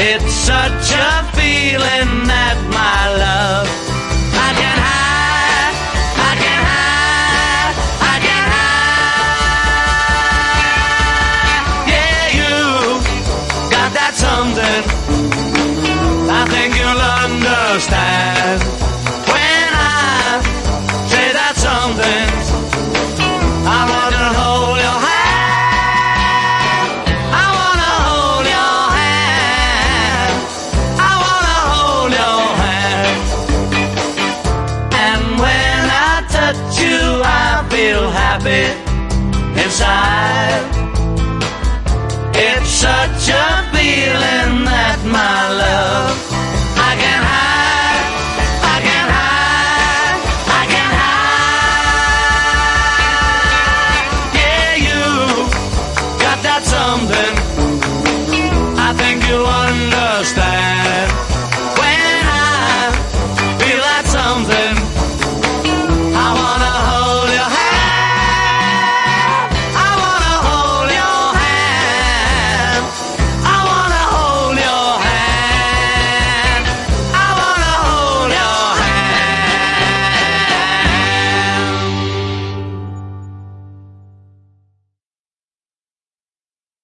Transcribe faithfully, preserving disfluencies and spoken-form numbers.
It's such a feeling that my love I can hide, I can hide, I can hide. Yeah, you got that something I think you'll understand when I say that something. I want to hold your hand, I want to hold your hand, I want to hold your hand. And when I touch you I feel happy inside. It's such a